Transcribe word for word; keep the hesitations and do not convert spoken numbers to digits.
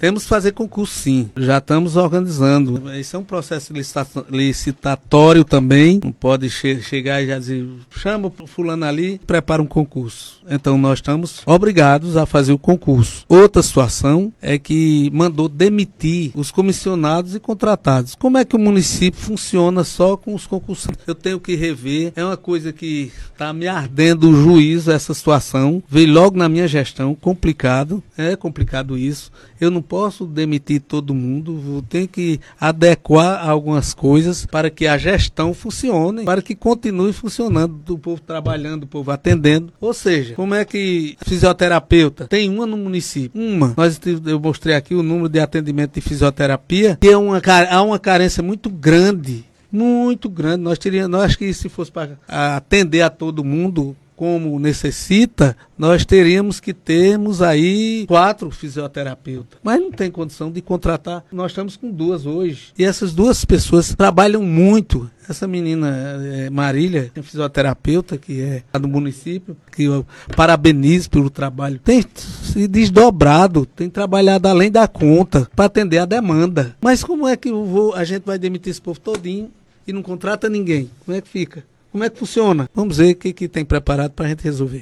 Temos que fazer concurso, sim. Já estamos organizando. Isso é um processo licitatório também. Não pode che chegar e já dizer, chama o fulano ali, prepara um concurso. Então nós estamos obrigados a fazer o concurso. Outra situação é que mandou demitir os comissionados e contratados. Como é que o município funciona só com os concursantes? Eu tenho que rever. É uma coisa que está me ardendo o juízo, essa situação. Veio logo na minha gestão, complicado. É complicado isso. Eu não posso demitir todo mundo. Vou ter que adequar algumas coisas para que a gestão funcione, para que continue funcionando, do povo trabalhando, do povo atendendo. Ou seja, como é que fisioterapeuta tem uma no município? Uma. Nós, eu mostrei aqui o número de atendimento de fisioterapia, que é uma, há uma carência muito grande, muito grande. Nós teríamos, nós acho que se fosse para atender a todo mundo como necessita, nós teríamos que termos aí quatro fisioterapeutas. Mas não tem condição de contratar. Nós estamos com duas hoje. E essas duas pessoas trabalham muito. Essa menina, é, Marília, é fisioterapeuta, que é do município, que eu parabenizo pelo trabalho. Tem se desdobrado, tem trabalhado além da conta para atender a demanda. Mas como é que eu vou, a gente vai demitir esse povo todinho e não contrata ninguém? Como é que fica? Como é que funciona? Vamos ver o que, que tem preparado para a gente resolver.